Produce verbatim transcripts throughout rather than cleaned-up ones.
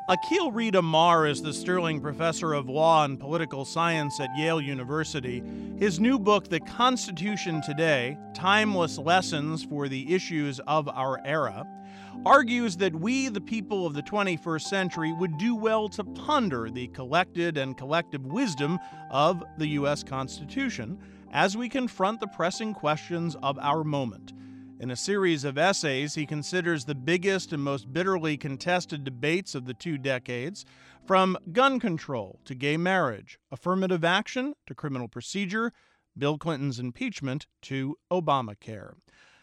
Akhil Reed Amar is the Sterling Professor of Law and Political Science at Yale University. His new book, The Constitution Today: Timeless Lessons for the Issues of Our Era, argues that we, the people of the twenty-first century, would do well to ponder the collected and collective wisdom of the U S Constitution as we confront the pressing questions of our moment. In a series of essays, he considers the biggest and most bitterly contested debates of the two decades, from gun control to gay marriage, affirmative action to criminal procedure, Bill Clinton's impeachment to Obamacare.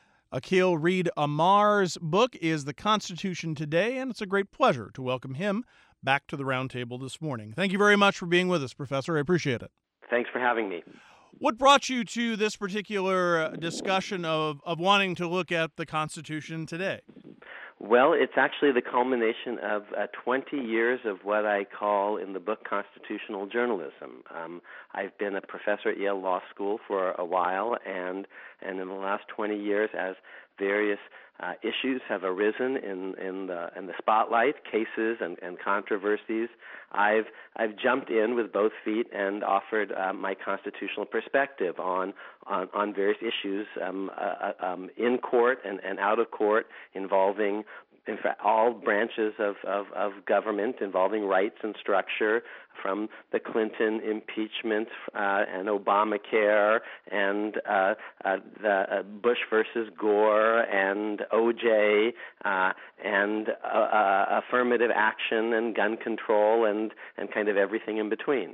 Akhil Reed Amar's book is The Constitution Today, and it's a great pleasure to welcome him back to the roundtable this morning. Thank you very much for being with us, Professor. I appreciate it. Thanks for having me. What brought you to this particular discussion of, of wanting to look at the Constitution today? Well, it's actually the culmination of uh, twenty years of what I call in the book constitutional journalism. Um, I've been a professor at Yale Law School for a while, and, and in the last twenty years, as various uh, issues have arisen in, in the in the spotlight, cases and, and controversies, I've I've jumped in with both feet and offered uh, my constitutional perspective on on, on various issues um, uh, um, in court and, and out of court, involving in fact, all branches of, of, of government, involving rights and structure, from the Clinton impeachment uh, and Obamacare and uh, uh, the uh, Bush versus Gore and O J uh, and uh, uh, affirmative action and gun control and, and kind of everything in between.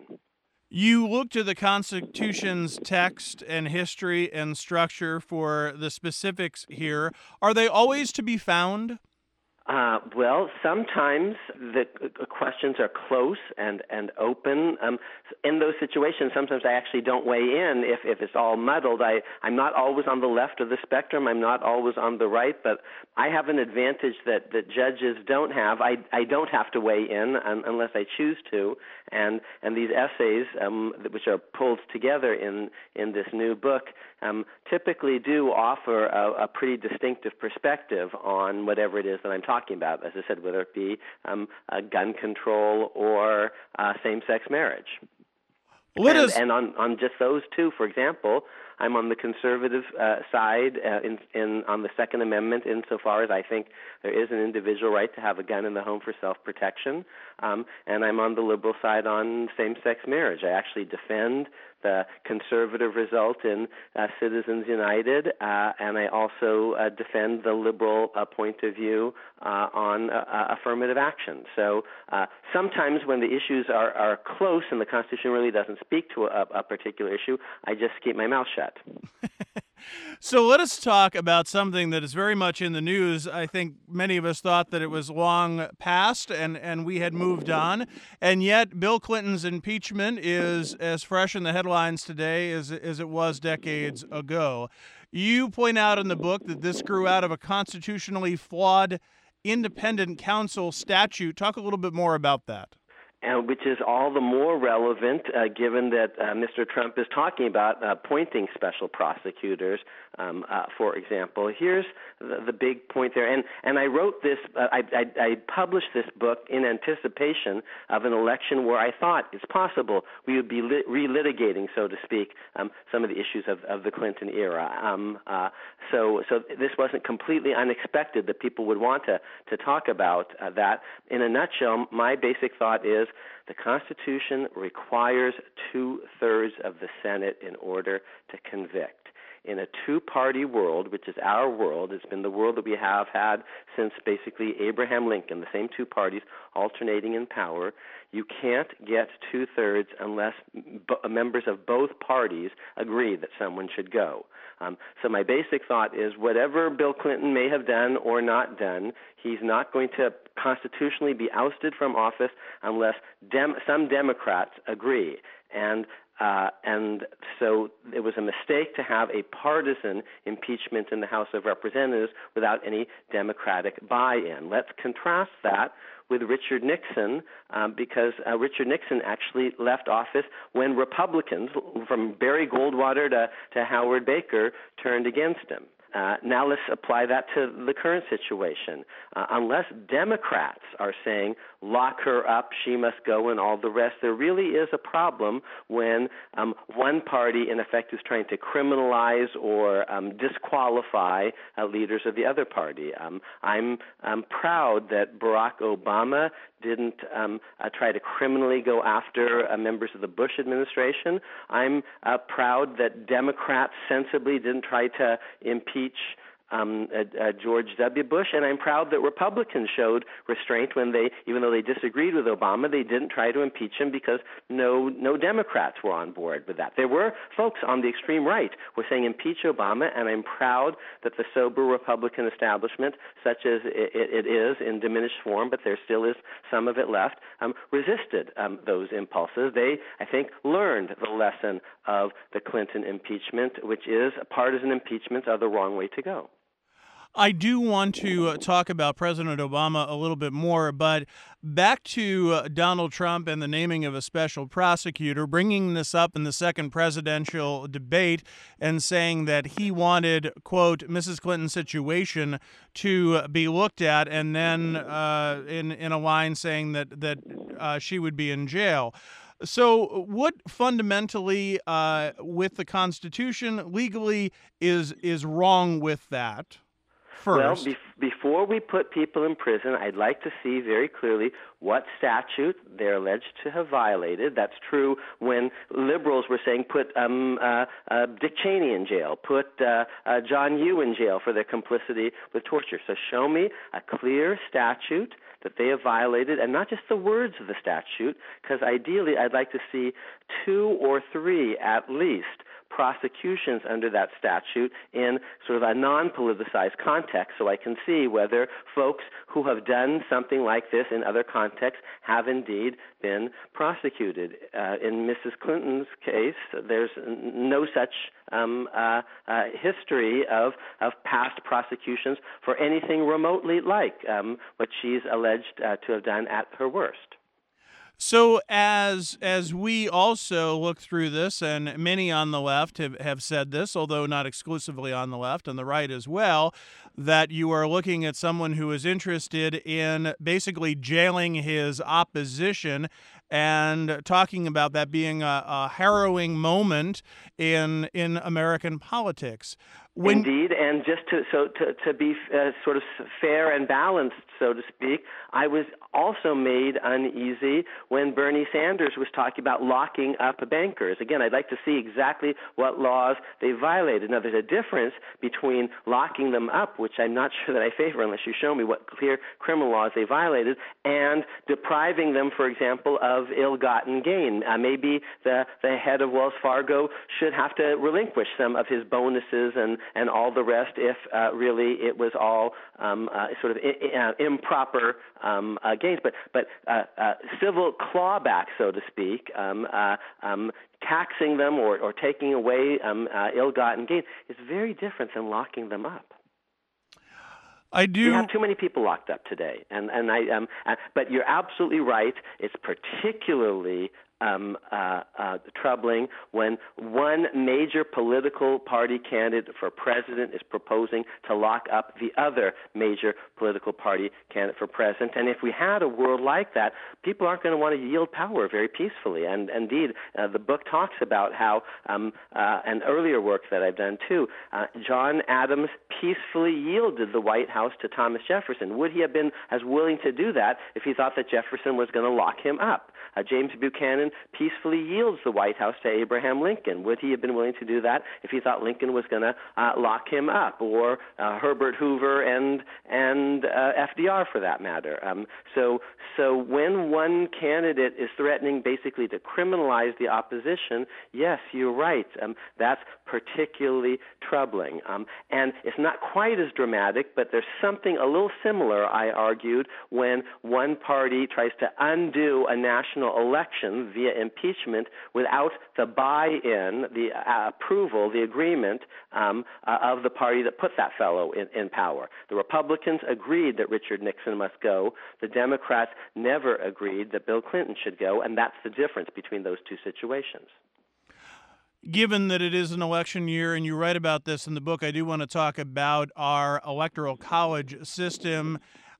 You look to the Constitution's text and history and structure for the specifics here. Are they always to be found? Uh, well, sometimes the uh, questions are close and, and open. Um, in those situations, sometimes I actually don't weigh in if, if it's all muddled. I, I'm not always on the left of the spectrum. I'm not always on the right, but I have an advantage that, that judges don't have. I, I don't have to weigh in un, unless I choose to. And, and these essays, um, which are pulled together in, in this new book, um, typically do offer a, a pretty distinctive perspective on whatever it is that I'm talking about, as I said, whether it be um, uh, gun control or uh, same-sex marriage. What and is... and on, on just those two, for example, I'm on the conservative uh, side uh, in, in on the Second Amendment, insofar as I think there is an individual right to have a gun in the home for self-protection, um, and I'm on the liberal side on same-sex marriage. I actually defend the conservative result in uh, Citizens United, uh, and I also uh, defend the liberal uh, point of view uh, on uh, uh, affirmative action. So uh, sometimes when the issues are, are close and the Constitution really doesn't speak to a, a particular issue, I just keep my mouth shut. So let us talk about something that is very much in the news. I think many of us thought that it was long past and, and we had moved on. And yet Bill Clinton's impeachment is as fresh in the headlines today as, as it was decades ago. You point out in the book that this grew out of a constitutionally flawed independent counsel statute. Talk a little bit more about that. And which is all the more relevant uh, given that uh, Mister Trump is talking about uh, appointing special prosecutors, um, uh, for example. Here's the, the big point there. And, and I wrote this, uh, I, I, I published this book in anticipation of an election where I thought it's possible we would be lit- relitigating, so to speak, um, some of the issues of, of the Clinton era. Um, uh, so, so this wasn't completely unexpected that people would want to, to talk about uh, that. In a nutshell, my basic thought is the Constitution requires two-thirds of the Senate in order to convict. In a two-party world, which is our world, it's been the world that we have had since basically Abraham Lincoln, the same two parties alternating in power, you can't get two-thirds unless b- members of both parties agree that someone should go. Um, so my basic thought is whatever Bill Clinton may have done or not done, he's not going to constitutionally be ousted from office unless dem- some Democrats agree. And Uh, and so it was a mistake to have a partisan impeachment in the House of Representatives without any Democratic buy-in. Let's contrast that with Richard Nixon, um, because uh, Richard Nixon actually left office when Republicans, from Barry Goldwater to, to Howard Baker, turned against him. Uh, now let's apply that to the current situation. Uh, unless Democrats are saying, lock her up, she must go, and all the rest. There really is a problem when um, one party, in effect, is trying to criminalize or um, disqualify uh, leaders of the other party. Um, I'm um, proud that Barack Obama didn't um, uh, try to criminally go after uh, members of the Bush administration. I'm uh, proud that Democrats sensibly didn't try to impeach Um, uh, uh, George W. Bush, and I'm proud that Republicans showed restraint when they, even though they disagreed with Obama, they didn't try to impeach him because no no Democrats were on board with that. There were folks on the extreme right who were saying impeach Obama, and I'm proud that the sober Republican establishment, such as it, it is in diminished form, but there still is some of it left, um, resisted um, those impulses. They, I think, learned the lesson of the Clinton impeachment, which is partisan impeachments are the wrong way to go. I do want to uh, talk about President Obama a little bit more, but back to uh, Donald Trump and the naming of a special prosecutor, bringing this up in the second presidential debate and saying that he wanted, quote, Missus Clinton's situation to be looked at, and then uh, in, in a line saying that, that uh, she would be in jail. So what fundamentally uh, with the Constitution legally is is wrong with that? First. Well, be- before we put people in prison, I'd like to see very clearly what statute they're alleged to have violated. That's true when liberals were saying put um, uh, uh, Dick Cheney in jail, put uh, uh, John Yoo in jail for their complicity with torture. So show me a clear statute that they have violated, and not just the words of the statute, because ideally I'd like to see two or three at least prosecutions under that statute in sort of a non-politicized context, so I can see whether folks who have done something like this in other contexts have indeed been prosecuted. Uh, in Missus Clinton's case, there's no such um, uh, uh, history of, of past prosecutions for anything remotely like um, what she's alleged uh, to have done at her worst. So as as we also look through this, and many on the left have, have said this, although not exclusively on the left, on the right as well, that you are looking at someone who is interested in basically jailing his opposition and talking about that being a, a harrowing moment in in American politics. When Indeed, and just to so to, to be uh, sort of fair and balanced, so to speak, I was also made uneasy when Bernie Sanders was talking about locking up bankers. Again, I'd like to see exactly what laws they violated. Now, there's a difference between locking them up, which I'm not sure that I favor unless you show me what clear criminal laws they violated, and depriving them, for example, of ill-gotten gain. Uh, maybe the, the head of Wells Fargo should have to relinquish some of his bonuses and and all the rest if uh, really it was all um, uh, sort of I- uh, improper um, uh, gains. But but uh, uh, civil clawback, so to speak, um, uh, um, taxing them or, or taking away um, uh, ill-gotten gain is very different than locking them up. I do. We have too many people locked up today, and and I um. Uh, but you're absolutely right. It's particularly Um, uh, uh, troubling when one major political party candidate for president is proposing to lock up the other major political party candidate for president. And if we had a world like that, people aren't going to want to yield power very peacefully. And indeed, uh, the book talks about how, um, uh, and earlier work that I've done too, uh, John Adams peacefully yielded the White House to Thomas Jefferson. Would he have been as willing to do that if he thought that Jefferson was going to lock him up? Uh, James Buchanan peacefully yields the White House to Abraham Lincoln. Would he have been willing to do that if he thought Lincoln was going to uh, lock him up, or uh, Herbert Hoover and and uh, F D R for that matter? Um, so so when one candidate is threatening basically to criminalize the opposition, yes, you're right. Um, that's particularly troubling. Um, and it's not quite as dramatic, but there's something a little similar, I argued, when one party tries to undo a national election via impeachment without the buy-in, the uh, approval, the agreement um, uh, of the party that put that fellow in, in power. The Republicans agreed that Richard Nixon must go. The Democrats never agreed that Bill Clinton should go, and that's the difference between those two situations. Given that it is an election year, and you write about this in the book, I do want to talk about our electoral college system.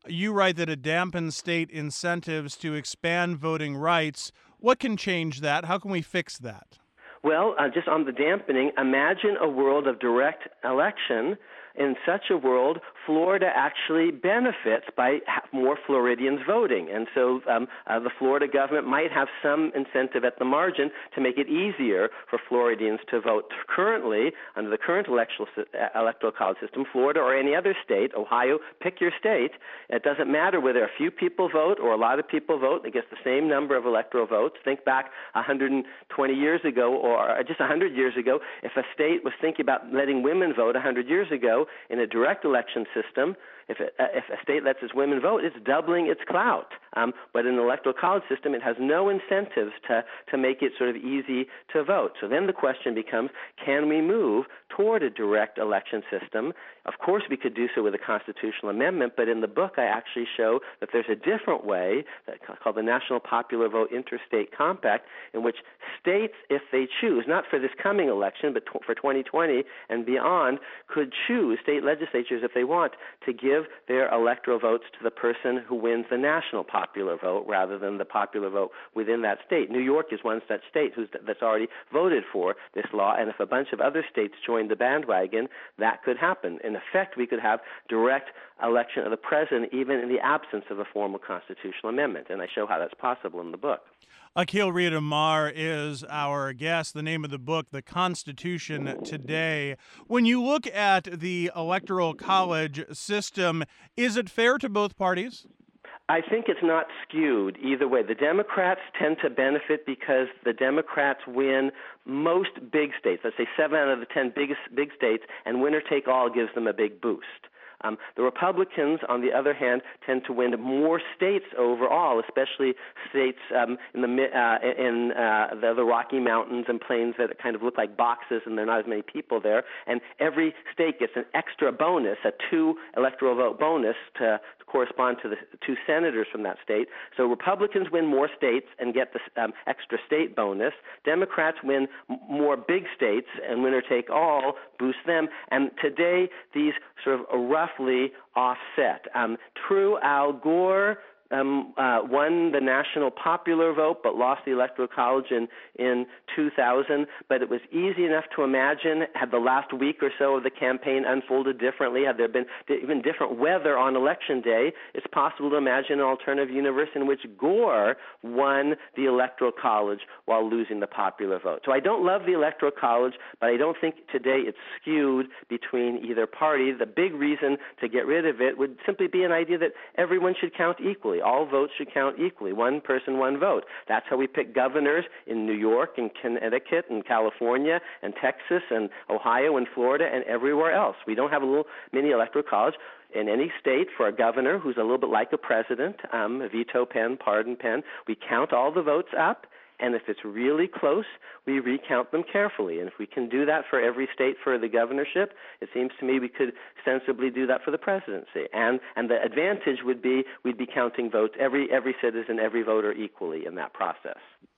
You write that it dampens state incentives to expand voting rights. What can change that? How can we fix that? Well, uh, just on the dampening, imagine a world of direct election. In such a world, Florida actually benefits by more Floridians voting. And so um, uh, the Florida government might have some incentive at the margin to make it easier for Floridians to vote. Currently, under the current electoral, electoral college system, Florida or any other state, Ohio, pick your state. It doesn't matter whether a few people vote or a lot of people vote. It gets the same number of electoral votes. Think back one hundred twenty years ago or just one hundred years ago. If a state was thinking about letting women vote one hundred years ago, in a direct election system, if, it, uh, if a state lets its women vote, it's doubling its clout. Um, but in the electoral college system, it has no incentives to, to make it sort of easy to vote. So then the question becomes, can we move toward a direct election system? Of course, we could do so with a constitutional amendment, but in the book, I actually show that there's a different way that, called the National Popular Vote Interstate Compact, in which states, if they choose, not for this coming election, but t- for twenty twenty and beyond, could choose, state legislatures, if they want, to give their electoral votes to the person who wins the national popular vote rather than the popular vote within that state. New York is one such state who's, that's already voted for this law, and if a bunch of other states join the bandwagon, that could happen. In effect, we could have direct election of the president even in the absence of a formal constitutional amendment, and I show how that's possible in the book. Akhil Reed-Ammar is our guest. The name of the book, The Constitution Today. When you look at the Electoral College system, is it fair to both parties? I think it's not skewed either way. The Democrats tend to benefit because the Democrats win most big states. Let's say seven out of the ten biggest big states, and winner-take-all gives them a big boost. Um, the Republicans, on the other hand, tend to win more states overall, especially states um, in the uh, in uh, the, the Rocky Mountains and plains that kind of look like boxes, and there are not as many people there. And every state gets an extra bonus, a two electoral vote bonus to correspond to the two senators from that state. So Republicans win more states and get the um, extra state bonus. Democrats win m- more big states, and winner take all boosts them. And today, these sort of roughly offset. Um, true, Al Gore Um, uh, won the national popular vote but lost the Electoral College in, in two thousand. But it was easy enough to imagine, had the last week or so of the campaign unfolded differently, had there been even different weather on Election Day, it's possible to imagine an alternative universe in which Gore won the Electoral College while losing the popular vote. So I don't love the Electoral College, but I don't think today it's skewed between either party. The big reason to get rid of it would simply be an idea that everyone should count equally. All votes should count equally. One person, one vote. That's how we pick governors in New York and Connecticut and California and Texas and Ohio and Florida and everywhere else. We don't have a little mini electoral college in any state for a governor who's a little bit like a president, um, a veto pen, pardon pen. We count all the votes up, and if it's really close, we recount them carefully. And if we can do that for every state for the governorship, it seems to me we could sensibly do that for the presidency. And and the advantage would be we'd be counting votes, every every citizen, every voter equally in that process.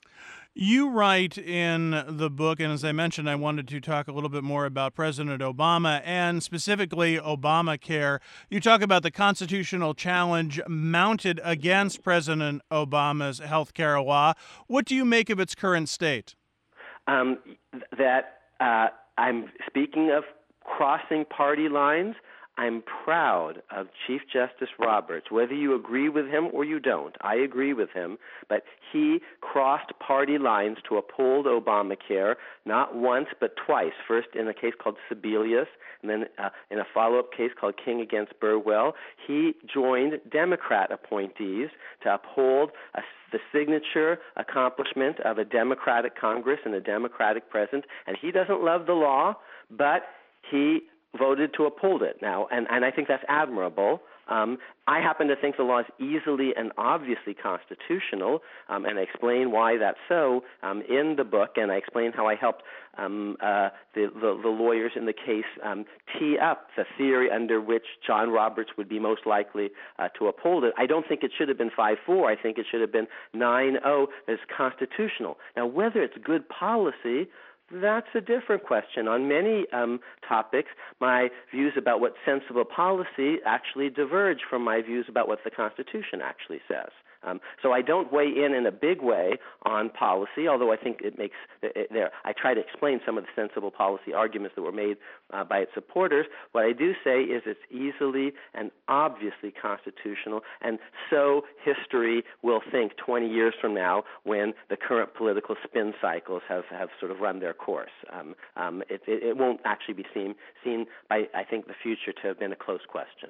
You write in the book, and as I mentioned, I wanted to talk a little bit more about President Obama and specifically Obamacare. You talk about the constitutional challenge mounted against President Obama's health care law. What do you make of its current state? Um, that uh, I'm speaking of crossing party lines. I'm proud of Chief Justice Roberts, whether you agree with him or you don't. I agree with him, but he crossed party lines to uphold Obamacare, not once but twice, first in a case called Sebelius, and then uh, in a follow-up case called King against Burwell. He joined Democrat appointees to uphold a, the signature accomplishment of a Democratic Congress and a Democratic president, and he doesn't love the law, but he voted to uphold it now, and, and I think that's admirable. Um, I happen to think the law is easily and obviously constitutional, um, and I explain why that's so um, in the book, and I explain how I helped um, uh, the, the, the lawyers in the case um, tee up the theory under which John Roberts would be most likely uh, to uphold it. I don't think it should have been five four. I think it should have been nine oh. It's constitutional. Now, whether it's good policy, That's a different question. On many um, topics, my views about what's sensible policy actually diverge from my views about what the Constitution actually says. Um, so I don't weigh in in a big way on policy, although I think it makes it, there. I try to explain some of the sensible policy arguments that were made uh, by its supporters. What I do say is it's easily and obviously constitutional, and so history will think twenty years from now when the current political spin cycles have, have sort of run their course. Um, um, it, it, it won't actually be seen seen by, I think, the future to have been a close question.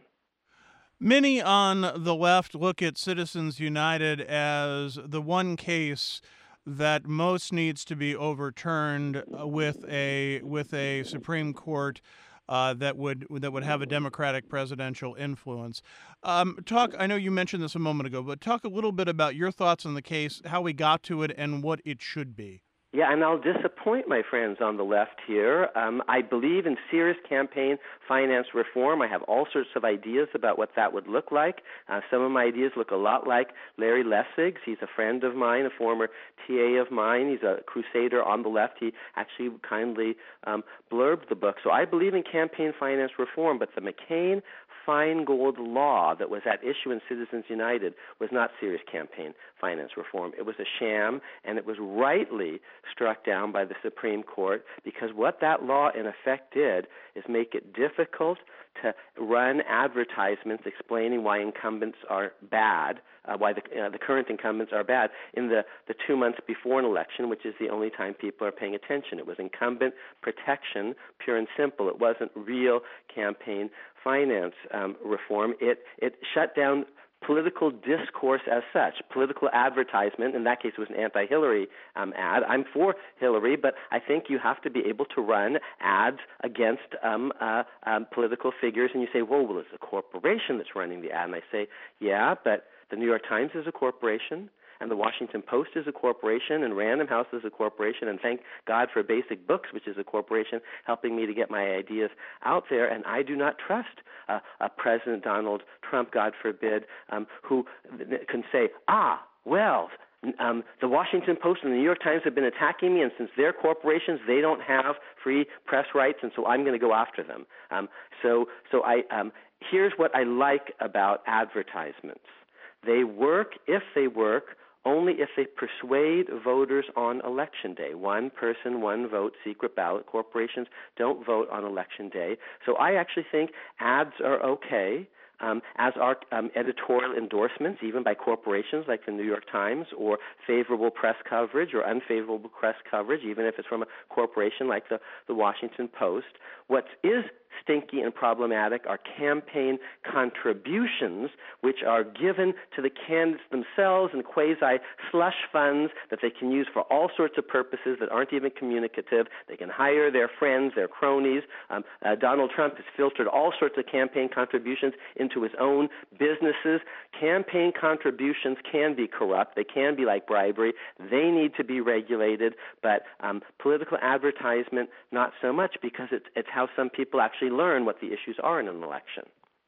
Many on the left look at Citizens United as the one case that most needs to be overturned with a with a Supreme Court uh, that would that would have a Democratic presidential influence. Um, talk. I know you mentioned this a moment ago, but talk a little bit about your thoughts on the case, how we got to it, and what it should be. Yeah, and I'll disappoint my friends on the left here. Um, I believe in serious campaign finance reform. I have all sorts of ideas about what that would look like. Uh, some of my ideas look a lot like Larry Lessig's. He's a friend of mine, a former T A of mine. He's a crusader on the left. He actually kindly um, blurbed the book. So I believe in campaign finance reform, but the McCain Feingold law that was at issue in Citizens United was not serious campaign finance reform. It was a sham, and it was rightly struck down by the Supreme Court because what that law in effect did is make it difficult to run advertisements explaining why incumbents are bad, uh, why the, uh, the current incumbents are bad in the, the two months before an election, which is the only time people are paying attention. It was incumbent protection, pure and simple. It wasn't real campaign finance um, reform. It it shut down political discourse as such, political advertisement. In that case, it was an anti-Hillary um, ad. I'm for Hillary, but I think you have to be able to run ads against um, uh, um, political figures. And you say, whoa, well, it's a corporation that's running the ad. And I say, yeah, but the New York Times is a corporation, and the Washington Post is a corporation, and Random House is a corporation, and thank God for Basic Books, which is a corporation, helping me to get my ideas out there. And I do not trust uh, a President Donald Trump, God forbid, um, who can say, ah, well, Um, the Washington Post and the New York Times have been attacking me, and since they're corporations, they don't have free press rights, and so I'm going to go after them. Um, so, so I um, here's what I like about advertisements. They work if they work only if they persuade voters on Election Day. One person, one vote, secret ballot. Corporations don't vote on Election Day. So I actually think ads are okay. Um, as are um, editorial endorsements, even by corporations like the New York Times, or favorable press coverage or unfavorable press coverage, even if it's from a corporation like the, the Washington Post. What is stinky and problematic are campaign contributions, which are given to the candidates themselves in quasi-slush funds that they can use for all sorts of purposes that aren't even communicative. They can hire their friends, their cronies. Um, uh, Donald Trump has filtered all sorts of campaign contributions into his own businesses. Campaign contributions can be corrupt. They can be like bribery. They need to be regulated, but um, political advertisement, not so much, because it's, it's how some people actually learn what the issues are in an election.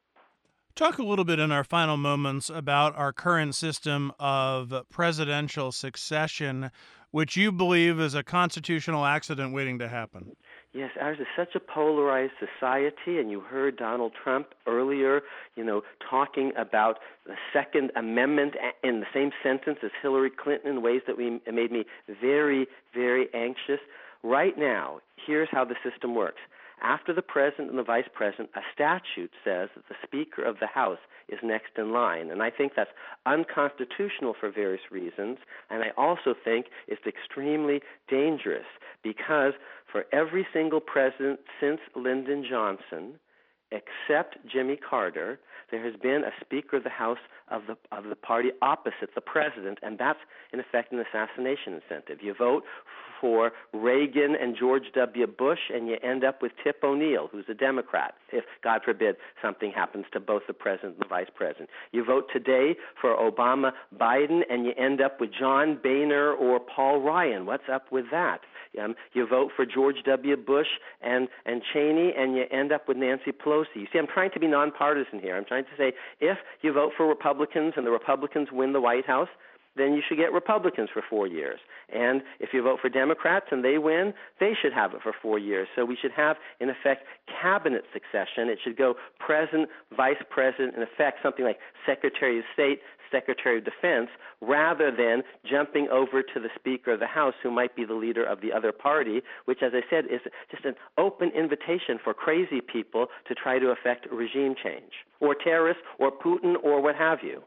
Talk a little bit in our final moments about our current system of presidential succession, which you believe is a constitutional accident waiting to happen. Yes, ours is such a polarized society, and you heard Donald Trump earlier, you know, talking about the Second Amendment in the same sentence as Hillary Clinton in ways that we, made me very, very anxious. Right now, here's how the system works. After the president and the vice president, a statute says that the Speaker of the House is next in line. And I think that's unconstitutional for various reasons. And I also think it's extremely dangerous because for every single president since Lyndon Johnson, except Jimmy Carter, there has been a Speaker of the House of the of the party opposite the president, and that's, in effect, an assassination incentive. You vote for Reagan and George W. Bush, and you end up with Tip O'Neill, who's a Democrat, if, God forbid, something happens to both the president and the vice president. You vote today for Obama Biden, and you end up with John Boehner or Paul Ryan. What's up with that? Um, you vote for George W. Bush and, and Cheney, and you end up with Nancy Pelosi. You see, I'm trying to be nonpartisan here. I'm trying to say if you vote for Republicans and the Republicans win the White House, then you should get Republicans for four years. And if you vote for Democrats and they win, they should have it for four years. So we should have, in effect, cabinet succession. It should go president, vice president, in effect, something like Secretary of State, Secretary of Defense, rather than jumping over to the Speaker of the House, who might be the leader of the other party, which, as I said, is just an open invitation for crazy people to try to effect regime change, or terrorists, or Putin, or what have you.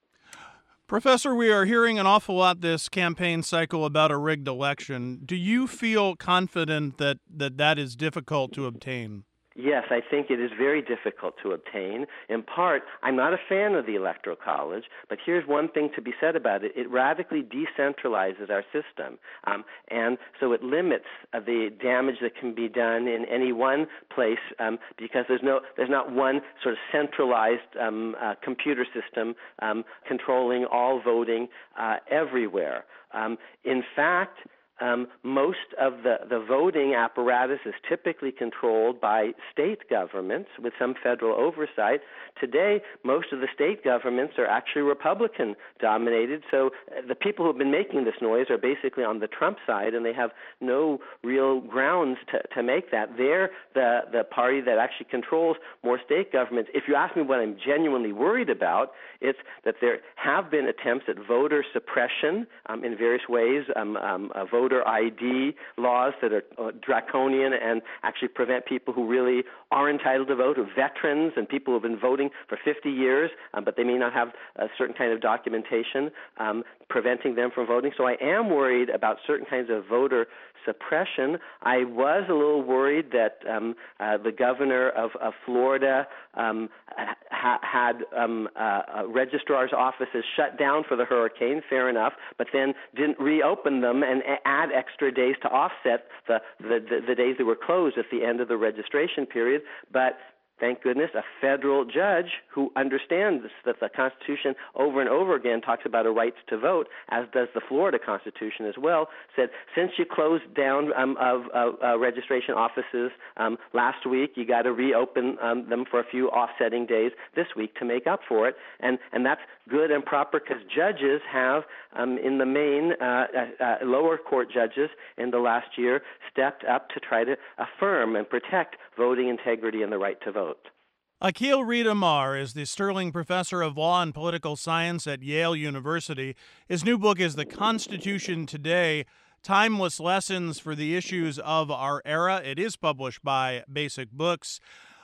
Professor, we are hearing an awful lot this campaign cycle about a rigged election. Do you feel confident that that, that is difficult to obtain? Yes, I think it is very difficult to obtain. In part, I'm not a fan of the Electoral College, but here's one thing to be said about it. It radically decentralizes our system, um, and so it limits uh, the damage that can be done in any one place um, because there's no, there's not one sort of centralized um, uh, computer system um, controlling all voting uh, everywhere. Um, in fact, Um, most of the, the voting apparatus is typically controlled by state governments with some federal oversight. Today, most of the state governments are actually Republican dominated, so the people who have been making this noise are basically on the Trump side, and they have no real grounds to, to make that. They're the, the party that actually controls more state governments. If you ask me what I'm genuinely worried about, it's that there have been attempts at voter suppression um, in various ways, um, um, a voter voter I D laws that are uh, draconian and actually prevent people who really are entitled to vote, or veterans and people who have been voting for fifty years, um, but they may not have a certain kind of documentation um, preventing them from voting. So I am worried about certain kinds of voter suppression. I was a little worried that um, uh, the governor of, of Florida um, ha- had um, uh, registrar's offices shut down for the hurricane, fair enough, but then didn't reopen them and add extra days to offset the, the, the, the days that were closed at the end of the registration period. But thank goodness, a federal judge who understands that the Constitution over and over again talks about a right to vote, as does the Florida Constitution as well, said since you closed down um, of uh, uh, registration offices um, last week, you got to reopen um, them for a few offsetting days this week to make up for it. And, and that's good and proper because judges have, um, in the main, uh, uh, uh, lower court judges in the last year stepped up to try to affirm and protect voting integrity and the right to vote. Akhil Reed Amar is the Sterling Professor of Law and Political Science at Yale University. His new book is The Constitution Today, Timeless Lessons for the Issues of Our Era. It is published by Basic Books.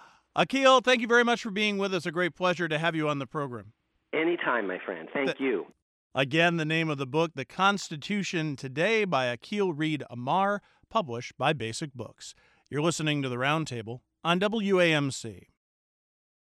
Akhil, thank you very much for being with us. A great pleasure to have you on the program. Anytime, my friend. Thank Th- you. Again, the name of the book, The Constitution Today by Akhil Reed Amar, published by Basic Books. You're listening to The Roundtable on W A M C.